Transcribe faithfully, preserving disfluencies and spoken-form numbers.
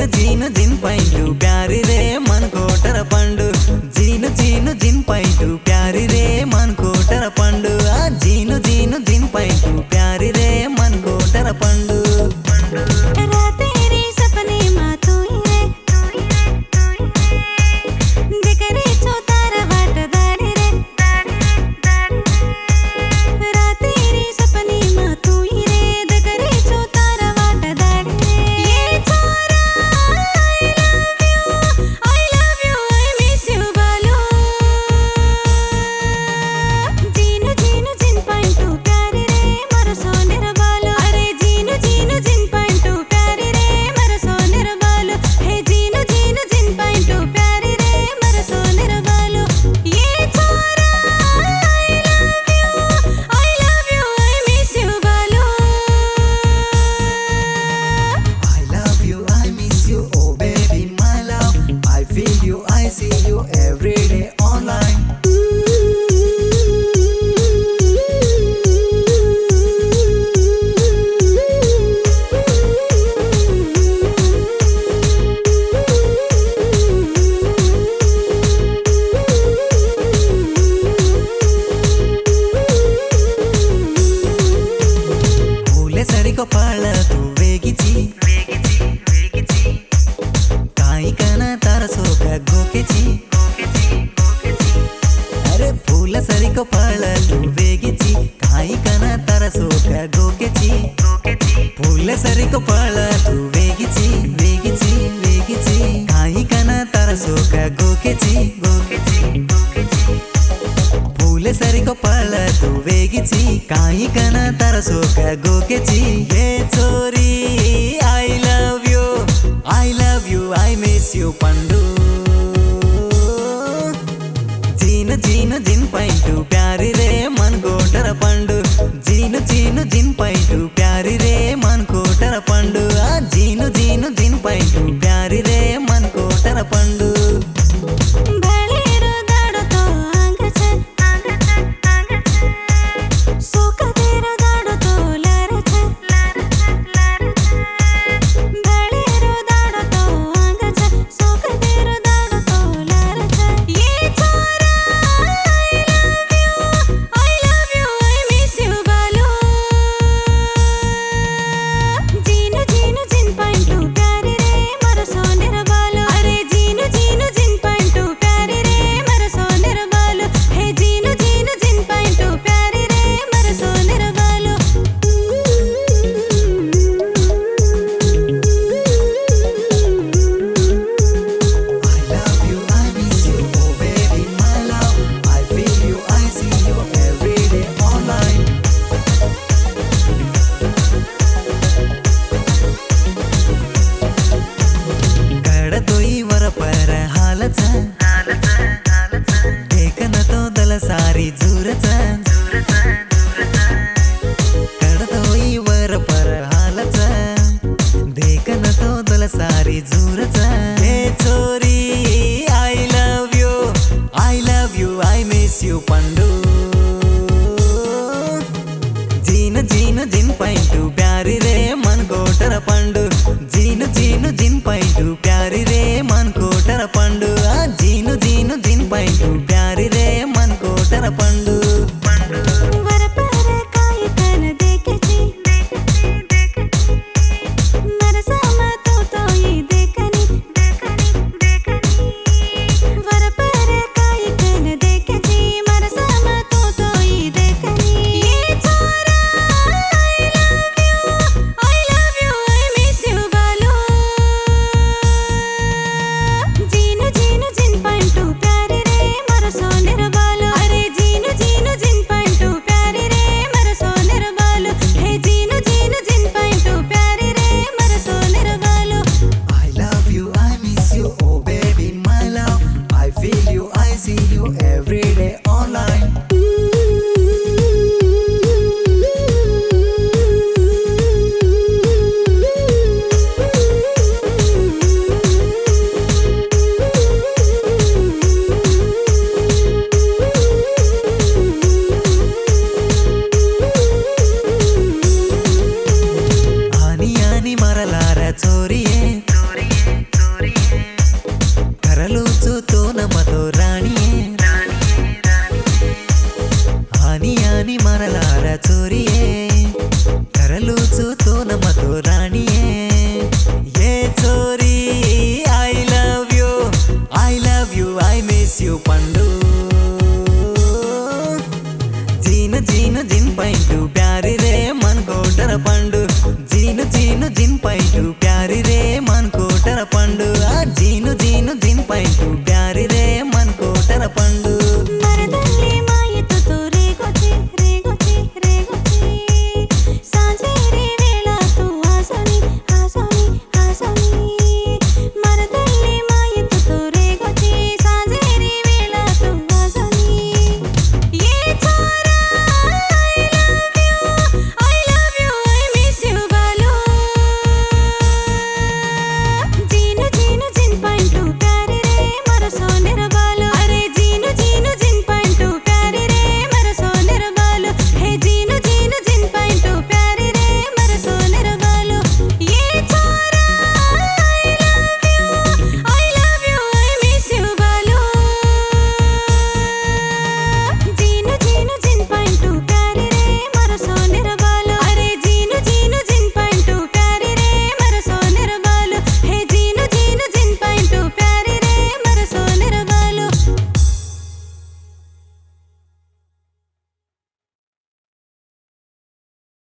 జీను జీను జిన్ paint ప్యారి రే మన కోటర పండు జీను జీను జిన్ paint ప్యారి రే మన కోటర పండు ఆ జీను జీను జిన్ పైంటు ప్యారి రే మన కోటర పండు पाला तू वेगिची काही कना तारसो का गोकेची अरे फूल सरी को पाला तू वेगिची काही कना तारसो का गोकेची फूल सरी को पाला तू वेगिची वेगिची वेगिची काही कना तारसो का गोकेची गोकेची फूल सरी को पाला तू वेगिची काही कना तरसो का गोकेची ये चोरी I love you I love you I miss you Pandu जीनु जीनु जिन पैंटू प्यारी रे मन कोटर पंडू जीनु जीनु जिन पैंटू प्यारी रे मन कोटर पंडू आ जीनु जीनु जिन पैंटू प्यारी रे मन कोटर पंडू देखन तो दल सारी जूरचा कडतोई वर पर हालचा देखन तो दल सारी जूरचा हे चोरी I love you I love you I miss you पंडू जीन जीन जिन पैंटू प्यारी रे मन कोटर पंडू